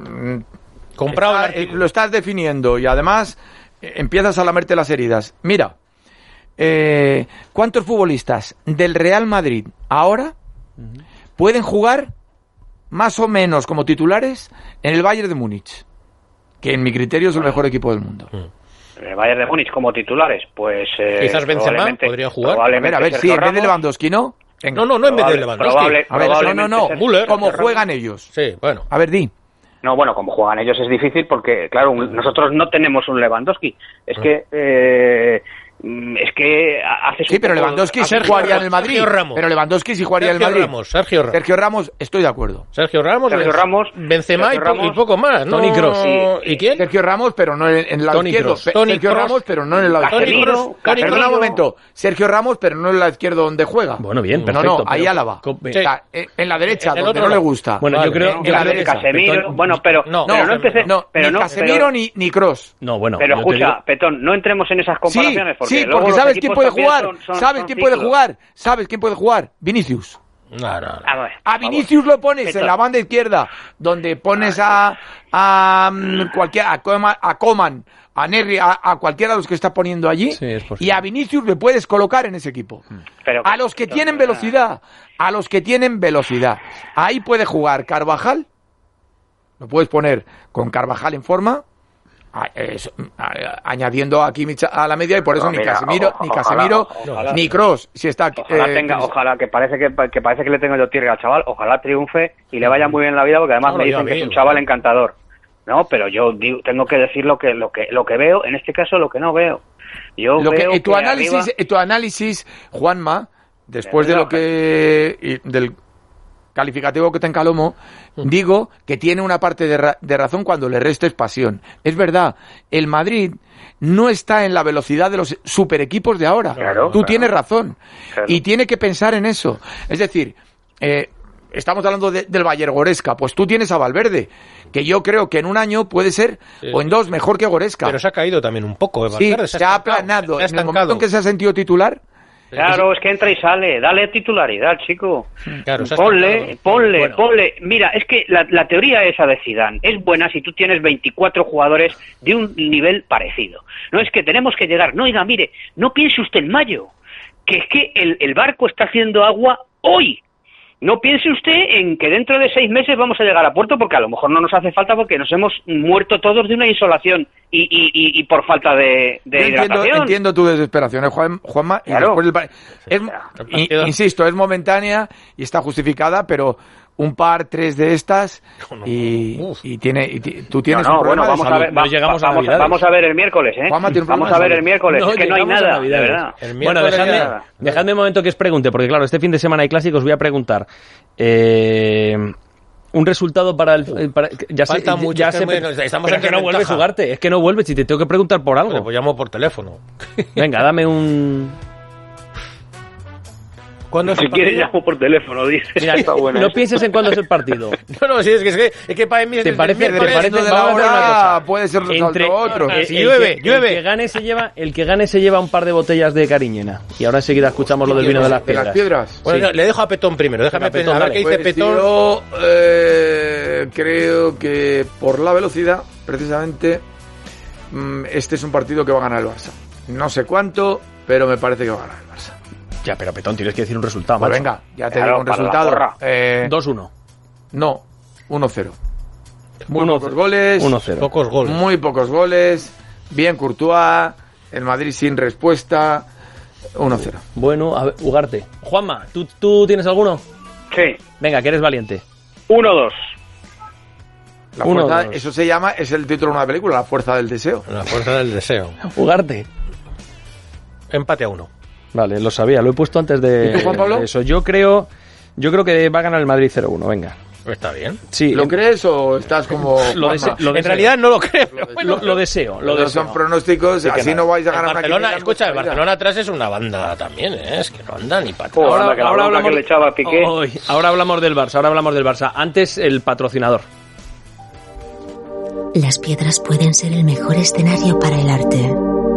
Comprado está, eh, lo estás definiendo y además eh, empiezas a lamerte las heridas. Mira, eh, ¿cuántos futbolistas del Real Madrid ahora uh-huh. pueden jugar más o menos como titulares en el Bayern de Múnich? Que en mi criterio es el mejor equipo del mundo. Uh-huh. El Bayern de Múnich como titulares, pues eh, quizás Benzema podría jugar. A ver, a ver, sí, en vez de Lewandowski, ¿no? Venga. No, no, no en vez de Lewandowski. Probable, a ver, no, no, no. Müller, como juegan ellos. Sí, bueno. A ver, di. No, bueno, como juegan ellos es difícil porque, claro, un, nosotros no tenemos un Lewandowski. Es uh-huh. que... Eh, es que hace sí, pero Lewandowski sí jugaría en el Madrid. Sergio Ramos. Pero Lewandowski sí jugaría Sergio en el Madrid. Ramos, Sergio Ramos. Sergio Ramos, estoy de acuerdo. Sergio Ramos, Sergio Ramos, Benzema Sergio y, Ramos, y poco más. ¿no? Toni Kroos. ¿Y quién? Sergio Ramos, pero no en, en el lado Toni izquierdo. Kroos. Toni Sergio Kroos. Ramos, pero no en el lado Casemiro, izquierdo. Casemiro. Perdona un momento. Sergio Ramos, pero no en el lado izquierdo donde juega. Bueno, bien, perfecto. No, no, ahí pero... Álava. Sí. Está en la derecha, el donde otro no lado. le gusta. Bueno, vale, yo creo en que la la derecha. Casemiro, Petón... bueno, pero no, pero no, no empecé, no, pero ni no, Casemiro pero, ni, ni Kroos. No, bueno, pero escucha, digo... Petón, no entremos en esas comparaciones Sí, porque, sí, luego porque los sabes quién puede también jugar. Son, son, ¿Sabes son quién puede ciclos. jugar? ¿Sabes quién puede jugar? Vinicius. No, no, no. A, ver, A Vinicius lo pones Petón. en la banda izquierda, donde pones a a um, cualquier a Coman, a, Coman, a Nerri, a, a cualquiera de los que está poniendo allí, sí, y a Vinicius le puedes colocar en ese equipo. Pero, a los que Petón, tienen ¿verdad? velocidad, a los que tienen velocidad. Ahí puede jugar Carvajal, lo puedes poner con Carvajal en forma, a, es, a, añadiendo a Kimmich a la media, y por eso No, ni mira, Casemiro, ojalá, ni Casemiro, ojalá, ni Kroos, si está Ojalá eh, tenga, ojalá, que parece que, que parece que le tengo yo tirria al chaval, ojalá triunfe y le vaya muy bien la vida, porque además No, me ya dicen que veo. es un chaval encantador. No, pero yo digo, tengo que decir lo que lo que lo que veo, en este caso lo que no veo. Yo lo veo que, tu que análisis, arriba... tu análisis, Juanma, después de de lo que y del calificativo que te encalomo, digo que tiene una parte de, ra- de razón cuando le restes pasión. Es verdad, el Madrid no está en la velocidad de los super equipos de ahora. Claro, Tú claro. tienes razón. Claro. Y tiene que pensar en eso. Es decir, eh, estamos hablando de, del Bayer Goretzka, pues tú tienes a Valverde, que yo creo que en un año puede ser, sí, o en dos, mejor que Goretzka. Pero se ha caído también un poco. Eh, Sí, Valverde, se ha aplanado. Se ha En el momento en que se ha sentido titular, Claro, es que entra y sale, dale titularidad, chico. Claro, se ha ponle, estancado. ponle, Bueno. ponle. Mira, es que la, la teoría esa de Zidane es buena si tú tienes veinticuatro jugadores de un nivel parecido. No es que tenemos que llegar, no, oiga, mire, no piense usted en mayo, que es que el, el barco está haciendo agua hoy. No piense usted en que dentro de seis meses vamos a llegar a puerto, porque a lo mejor no nos hace falta porque nos hemos muerto todos de una insolación y, y, y, y por falta de, de yo entiendo, hidratación. entiendo tu desesperación, ¿eh, Juan, Juanma? Y Claro. después el pa- es, i- insisto, es momentánea y está justificada, pero un par, tres de estas y, y tiene y ti- tú tienes No, no, un problema bueno, vamos de a salud. ver, va- llegamos a vamos, Navidades. vamos a ver el miércoles, ¿eh? Juanma tiene un Vamos problema a ver de el miércoles, No es que no hay llegamos a nada, de Navidades. verdad. El Bueno, miércoles dejadme, ya- dejadme un momento que os pregunte, porque claro, este fin de semana hay clásicos, os voy a preguntar. Eh, Un resultado para el... Uh, para, ya falta sé, mucho, ya es que sé, bueno, estamos pero en es que no desventaja. vuelves, Ugarte, es que no vuelves y te tengo que preguntar por algo. Bueno, pues llamo por teléfono. Venga, dame un... ¿Cuándo si quieres llamo por teléfono, dice. Mira, no eso. pienses en cuándo es el partido. No, no, sí, es que, es que, es que para mí... ¿Te parece? ¿Te parece? De la hora puede ser entre otro. El, si el llueve, que, llueve. El que, gane se lleva, el que gane se lleva un par de botellas de Cariñena. Y ahora enseguida escuchamos lo del vino de las piedras. ¿De las piedras? Bueno, sí. Le dejo a Petón primero. Déjame Petón, a ver qué dice pues Petón. Yo eh, creo que por la velocidad, precisamente, este es un partido que va a ganar el Barça. No sé cuánto, pero me parece que va a ganar el Barça. Ya, pero Petón, tienes que decir un resultado, Pues macho. venga, ya te claro, digo un resultado. Eh, dos uno. No, uno cero. Muy uno, pocos goles. uno cero. Pocos goles. Muy pocos goles. Bien Courtois. El Madrid sin respuesta. uno cero. Bueno, a ver, Ugarte. Juanma, ¿tú, ¿tú tienes alguno? Sí. Venga, que eres valiente. uno dos. La Uno, fuerza, dos. eso se llama, es el título de una película, La fuerza del deseo. La fuerza del deseo. Ugarte. Empate a uno. Vale, lo sabía, lo he puesto antes de, ¿Y tú, Juan Pablo? de eso. Yo creo, yo creo que va a ganar el Madrid cero uno, venga. Está bien. Sí, ¿Lo en- crees o estás como Lo, Juanma? dese- lo En deseo. realidad no lo creo. Lo, lo deseo, lo No deseo. son pronósticos, Sí que así nada. no vais a El ganar una Barcelona, quiniela en escucha, el vuestra vida. Barcelona atrás es una banda también, ¿eh? Es que no anda ni para Joder, atrás. anda, que la bronca que le echaba a Piqué. Hoy, ahora hablamos del Barça, ahora hablamos del Barça. Antes el patrocinador. Las piedras pueden ser el mejor escenario para el arte.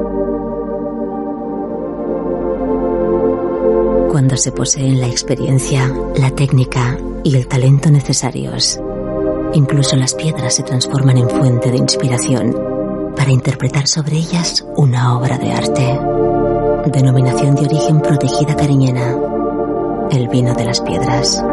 Cuando se poseen la experiencia, la técnica y el talento necesarios. Incluso las piedras se transforman en fuente de inspiración para interpretar sobre ellas una obra de arte. Denominación de origen protegida cariñena. El vino de las piedras.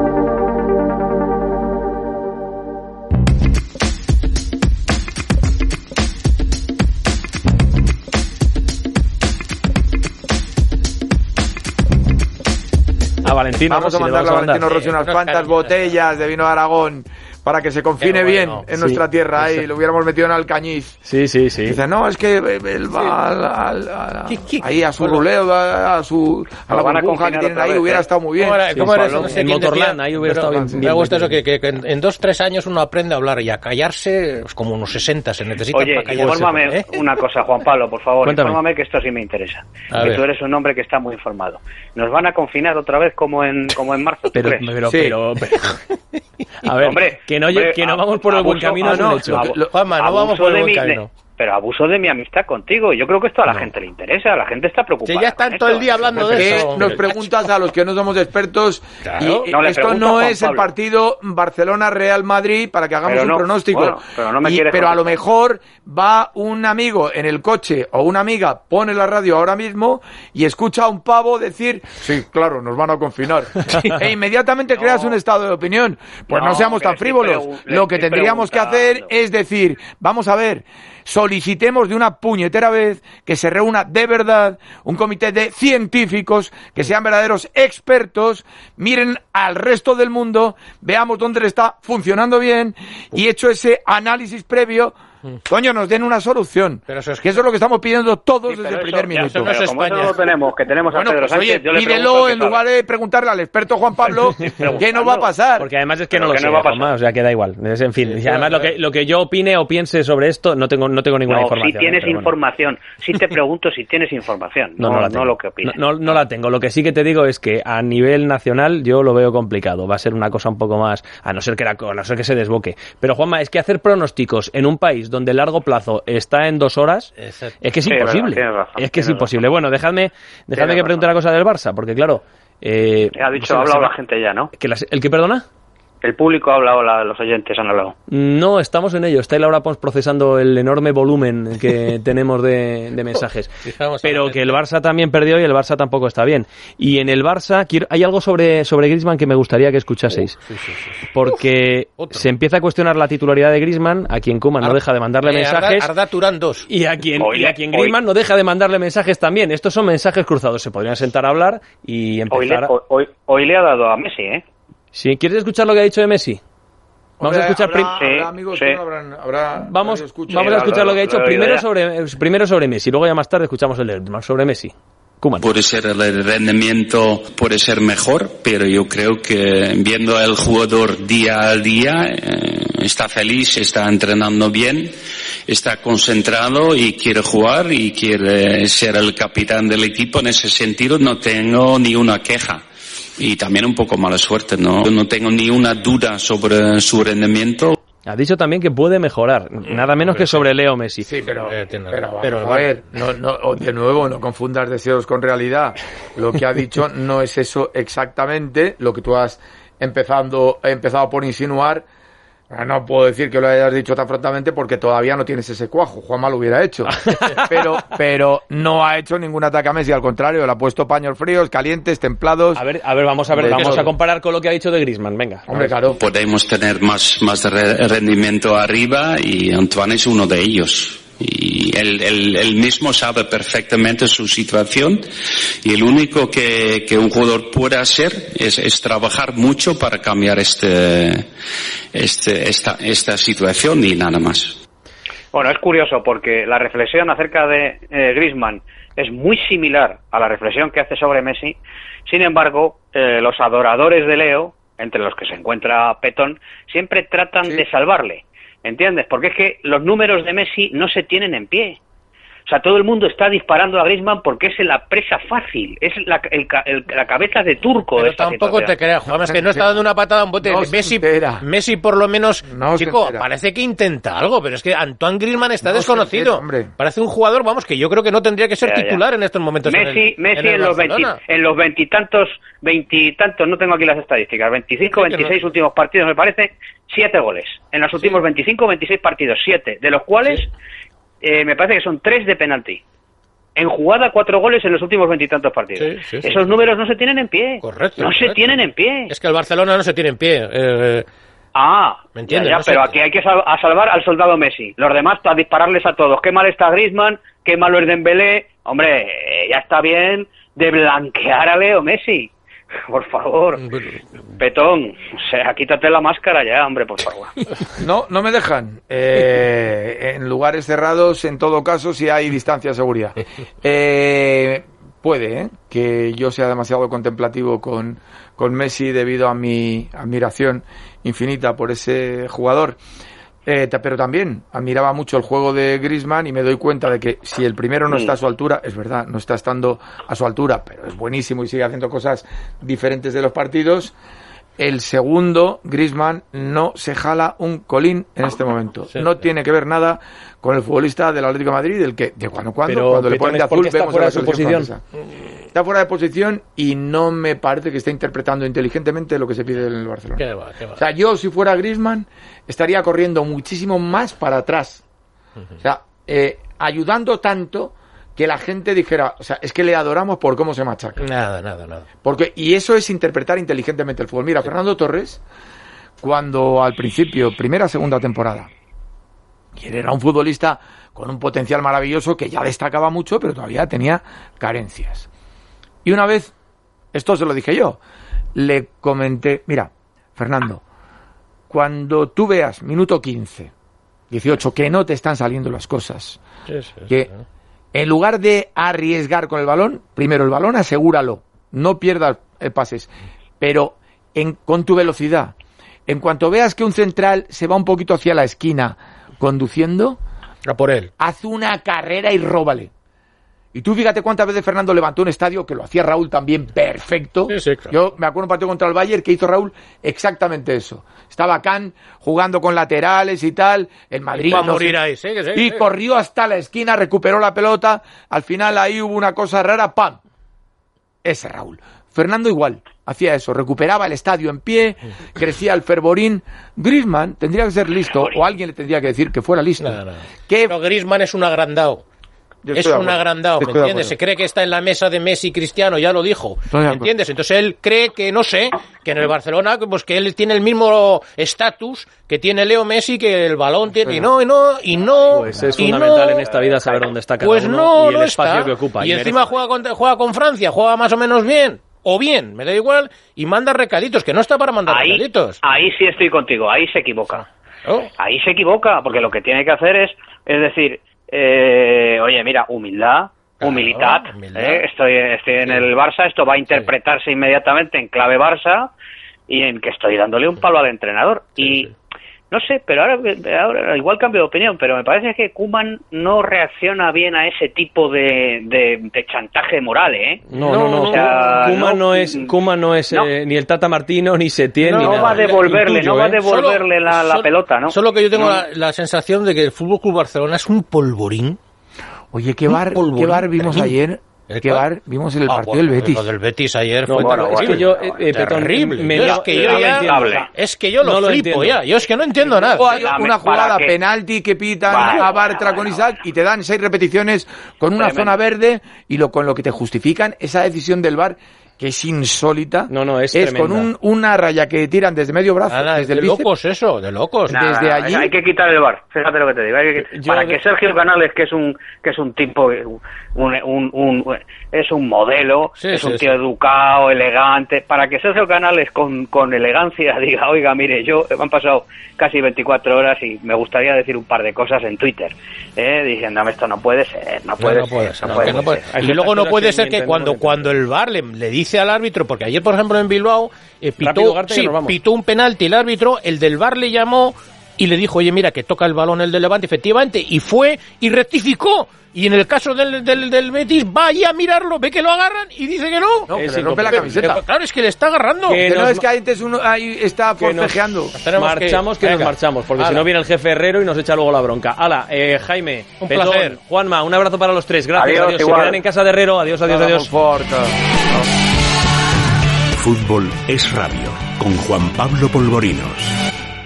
A Valentino Vamos Rossi a le mandarle a vamos a Valentino mandar. Rossi unas unas cuantas cariñas. botellas de vino de Aragón para que se confine Qué bien bueno. en Sí. nuestra tierra. Ahí lo hubiéramos metido en Alcañiz. Sí, sí, sí. Dice, no, es que él va al- al- al- ahí a su ruleo, a, a su a la Lo van a burbuja que confinar tienen otra ahí, vez, hubiera ¿eh? estado muy bien. ¿Cómo era, Sí, cómo era Pablo. eso? No sé En quién Motorland, decía, ahí hubiera pero estado bien- Me gusta bien eso, que, que, que en, en dos, tres años uno aprende a hablar y a callarse, pues como unos sesenta se necesita Oye, para callarse. infórmame ¿eh? una cosa, Juan Pablo, por favor. Cuéntame. Infórmame que esto sí me interesa. A Que ver. tú eres un hombre que está muy informado. ¿Nos van a confinar otra vez como en, como en marzo, tú Pero, crees? pero, Sí. pero, pero- a ver, Hombre, que no, hombre, que no ab- vamos por el buen abuso- camino, ah, es un no, hecho. abu- Lo- Juanma, no vamos abuso por el de buen mi- camino. de- pero abuso de mi amistad contigo. Yo creo que esto a la gente le interesa. La gente está preocupada. Si ya están con todo el esto. día hablando de Que eso. nos preguntas a los que no somos expertos Claro. y No le esto pregunto no a Juan es el Pablo. partido Barcelona-Real Madrid para que hagamos Pero un no, pronóstico. bueno, pero no me Y- quieres pero a lo contestar. mejor va un amigo en el coche o una amiga pone la radio ahora mismo y escucha a un pavo decir, sí, claro, nos van a confinar. E inmediatamente creas un estado de opinión. Pues no, No, seamos que tan le estoy frívolos. pregun- le Lo que estoy tendríamos que hacer preguntando. es decir, vamos a ver, solicitemos de una puñetera vez que se reúna de verdad un comité de científicos que sean verdaderos expertos, miren al resto del mundo, veamos dónde le está funcionando bien y hecho ese análisis previo, coño, nos den una solución. Pero eso es- que eso es lo que estamos pidiendo todos Sí, desde pero el primer eso- ya, minuto. eso no es Pero como eso España. no lo tenemos, que tenemos a Bueno, Pedro pues Sánchez, oye, yo le pregunto pídelo al que en sabe. lugar de preguntarle al experto Juan Pablo qué nos va a pasar. Porque además es que no Pero lo que sé, no va a pasar. Juanma, o sea, que da igual. Es, en fin, y además lo que, lo que yo opine o piense sobre esto, no tengo, no tengo ninguna No, información. si tienes pero bueno. información. Si te pregunto si tienes información. No, No, no, no, la tengo. lo que opinas. No, no, no la tengo. Lo que sí que te digo es que a nivel nacional yo lo veo complicado. Va a ser una cosa un poco más, a no ser que, la, a no ser que se desboque. Pero Juanma, es que hacer pronósticos en un país donde el largo plazo está en dos horas, Exacto. es que es Sí, es imposible. verdad, tienes razón, es que es tienes imposible. Bueno, dejadme, dejadme Tienes que pregunte razón. una cosa del Barça, porque claro... Eh, Ha dicho, se- ha hablado se- la gente ya, ¿no? que las- ¿El que perdona? El público ha hablado, la- los oyentes han hablado. No, estamos en ello. Está Laura Pons procesando el enorme volumen que tenemos de, de mensajes. Fijamos a Pero la que el Barça también perdió y el Barça tampoco está bien. Y en el Barça quiero, hay algo sobre, sobre Griezmann que me gustaría que escuchaseis. Sí, sí, sí, sí. Porque Otro. se empieza a cuestionar la titularidad de Griezmann, a quien Koeman no Ar- deja de mandarle eh, mensajes. Arda, Arda Turán dos. Y a quien, Hoy y a le- quien hoy- Griezmann no deja de mandarle mensajes también. Estos son mensajes cruzados. Se podrían sentar a hablar y Hoy le, empezar. a- hoy, hoy- hoy le ha dado a Messi, ¿eh? ¿Sí? ¿Quieres escuchar lo que ha dicho de Messi? Vamos a Hombre, escuchar prim- habrá, Sí, habrá amigos sí. que no habrán, habrá Vamos, radio escucha. vamos a lo- escuchar lo que ha lo- dicho lo- primero idea. sobre, eh, primero sobre Messi, luego ya más tarde escuchamos el de Griezmann. Sobre Messi. Koeman. Puede ser el rendimiento, puede ser mejor, pero yo creo que viendo al jugador día a día, eh, está feliz, está entrenando bien, está concentrado y quiere jugar y quiere ser el capitán del equipo. En ese sentido no tengo ni una queja. Y también un poco mala suerte, ¿no? No tengo ni una duda sobre su rendimiento. Ha dicho también que puede mejorar, nada menos que sobre Leo Messi. Sí, pero, pero, pero a ver, no, no, de nuevo, no confundas deseos con realidad. Lo que ha dicho no es eso exactamente, lo que tú has empezando, empezado por insinuar. No puedo decir que lo hayas dicho tan frontalmente porque todavía no tienes ese cuajo. Juanma lo hubiera hecho. Pero, pero no ha hecho ningún ataque a Messi, al contrario, le ha puesto paños fríos, calientes, templados. A ver, a ver, vamos a ver, vamos a comparar con lo que ha dicho de Griezmann, venga. Hombre, claro. Podemos tener más, más rendimiento arriba y Antoine es uno de ellos. Y él, él, él mismo sabe perfectamente su situación y el único que, que un jugador puede hacer es, es trabajar mucho para cambiar este, este, esta, esta situación y nada más. Bueno, es curioso porque la reflexión acerca de eh, Griezmann es muy similar a la reflexión que hace sobre Messi. Sin embargo, eh, los adoradores de Leo, entre los que se encuentra Petón, siempre tratan sí. de salvarle. ¿Entiendes? Porque es que los números de Messi no se tienen en pie. O sea, todo el mundo está disparando a Griezmann porque es la presa fácil, es la, el, el, la cabeza de turco. Pero de esta tampoco situación. te creas, Juan, es que no está dando una patada a un bote. No Messi, Messi por lo menos, no chico, parece que intenta algo, pero es que Antoine Griezmann está no desconocido. Entera, parece un jugador, vamos, que yo creo que no tendría que ser ya, titular ya. en estos momentos. Messi, en, el, Messi en, el en, los veinte, en los veintitantos, veintitantos, no tengo aquí las estadísticas, veinticinco, veintiséis no. últimos partidos, me parece, siete goles. En los últimos sí. veinticinco, veintiséis partidos, siete, de los cuales sí. eh, me parece que son tres de penalti. En jugada, cuatro goles en los últimos veintitantos partidos. Sí, sí, Esos sí, números sí. no se tienen en pie. Correcto. No correcto. se tienen en pie. Es que el Barcelona no se tiene en pie. Eh, ah, ¿me entiendes? Ya, ya, no pero sé. aquí hay que sal- a salvar al soldado Messi. Los demás, a dispararles a todos. Qué mal está Griezmann, qué malo es Dembélé. Hombre, ya está bien de blanquear a Leo Messi. Por favor, Petón, o sea, quítate la máscara ya, hombre, por favor. No, no me dejan. Eh, en lugares cerrados, en todo caso, si hay distancia de seguridad. Eh, puede, ¿eh? que yo sea demasiado contemplativo con, con Messi debido a mi admiración infinita por ese jugador. Eh, pero también admiraba mucho el juego de Griezmann y me doy cuenta de que si el primero no está a su altura, es verdad, no está estando a su altura, pero es buenísimo y sigue haciendo cosas diferentes de los partidos. El segundo, Griezmann, no se jala un colín en este momento. Sí, no sí. tiene que ver nada con el futbolista del Atlético de Madrid, del que de cuando cuando, pero cuando le ponen de azul vemos a la su posición. Está fuera de posición y no me parece que esté interpretando inteligentemente lo que se pide en el Barcelona. Qué va, qué va. O sea, yo si fuera Griezmann estaría corriendo muchísimo más para atrás. Uh-huh. O sea, eh, ayudando tanto que la gente dijera, o sea, es que le adoramos por cómo se machaca. Nada, nada, nada. Porque, y eso es interpretar inteligentemente el fútbol. Mira, Fernando Torres, cuando al principio, primera, segunda temporada, y él era un futbolista con un potencial maravilloso que ya destacaba mucho, pero todavía tenía carencias. Y una vez, esto se lo dije yo, le comenté, mira, Fernando, cuando tú veas minuto quince, dieciocho, que no te están saliendo las cosas, sí, sí, que sí. en lugar de arriesgar con el balón, primero el balón asegúralo, no pierdas pases, pero en, con tu velocidad. En cuanto veas que un central se va un poquito hacia la esquina conduciendo, a por él, haz una carrera y róbale. Y tú fíjate cuántas veces Fernando levantó un estadio, que lo hacía Raúl también perfecto. Sí, sí, claro. Yo me acuerdo un partido contra el Bayern que hizo Raúl exactamente eso. Estaba Can jugando con laterales y tal, el Madrid... Va a no morir sé, ahí, sí, sí, y sí. corrió hasta la esquina, recuperó la pelota, al final ahí hubo una cosa rara, ¡pam! Ese Raúl. Fernando igual, hacía eso, recuperaba el estadio en pie, crecía el fervorín. Griezmann tendría que ser listo, o alguien le tendría que decir que fuera listo. No, no. Que... Pero Griezmann es un agrandado. Es un agrandado, ¿me entiendes? Se cree que está en la mesa de Messi y Cristiano, ya lo dijo, ¿me entiendes? Entonces él cree que, no sé, que en el Barcelona, pues que él tiene el mismo estatus que tiene Leo Messi, que el balón tiene, y no, y no, y no. Pues es y fundamental no, en esta vida saber dónde está cada pues uno no, y el no espacio está. que ocupa. Y, y encima merece. juega con, juega con Francia, juega más o menos bien. O bien, me da igual, y manda recaditos, que no está para mandar ahí, recaditos. Ahí sí estoy contigo, ahí se equivoca. Oh. Ahí se equivoca, porque lo que tiene que hacer es, es decir, eh, oye, mira, humildad, Humildad. humildad. ¿eh? Estoy, estoy en el Barça, esto va a interpretarse sí. inmediatamente en clave Barça y en que estoy dándole un palo al entrenador. Sí, y sí. no sé, pero ahora, ahora igual cambio de opinión, pero me parece que Koeman no reacciona bien a ese tipo de, de, de chantaje moral, ¿eh? No, no, no. O sea, Koeman no, no es, Koeman no es no. Eh, ni el Tata Martino, ni Setién, no, ni no nada. va a devolverle, Intuyo, no va a ¿eh? devolverle solo, la, la solo, pelota, ¿no? Solo que yo tengo no. la, la sensación de que el F C Barcelona es un polvorín. Oye, ¿qué bar, ¿qué bar vimos terrible. ayer? ¿Qué bar vimos en el ah, partido bueno, del Betis? Lo del Betis ayer no, fue bueno, terrible. es que yo, eh, eh, Petón, terrible. Me, yo, es que yo ya, es que yo lo, no lo flipo entiendo. ya. Yo es que no entiendo nada. O hay una jugada penalti que pitan vale, a Bartra bueno, con bueno, Isaac bueno. y te dan seis repeticiones con una Tremendo. zona verde y lo con lo que te justifican esa decisión del V A R que es insólita. No, no, es, es con un, una raya que tiran desde medio brazo, Nada, desde de el bíceps. locos eso, de locos. Nada, desde allí hay que quitar el V A R, fíjate lo que te digo. Hay que, Yo para de... que Sergio Canales, que es un que es un tipo, un, un, un, es un modelo, sí, es sí, un tío sí. educado, elegante, para que Sergio Canales con, con elegancia diga, oiga, mire, yo me han pasado casi veinticuatro horas y me gustaría decir un par de cosas en Twitter, ¿eh? diciéndome esto no puede ser, no puede, no, no ser, puede ser, no no, puede no puede. ser. Y luego no puede ser que cuando cuando el V A R le, le dice al árbitro, porque ayer por ejemplo en Bilbao eh, pitó, Rápido, Garte, sí, pitó un penalti el árbitro, el del V A R le llamó y le dijo, oye, mira, que toca el balón el de Levante, efectivamente, y fue y rectificó. Y en el caso del, del, del Betis, vaya a mirarlo, ve que lo agarran y dice que no. No, que es le rompe la camiseta. Pero, claro, es que le está agarrando. Que Que no nos... es que antes uno ahí está forcejeando. Marchamos, que, que nos marchamos, porque Ala. si no viene el jefe Herrero y nos echa luego la bronca. Hala, eh, Jaime, un Petón, placer. Juanma, un abrazo para los tres. Gracias, Adiós, adiós. Se igual. quedan en casa de Herrero. Adiós, adiós, adiós. Fútbol es radio, con Juan Pablo Polvorinos.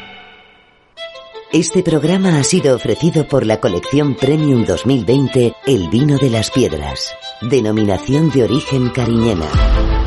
Este programa ha sido ofrecido por la colección Premium dos mil veinte El Vino de las Piedras. Denominación de origen cariñena.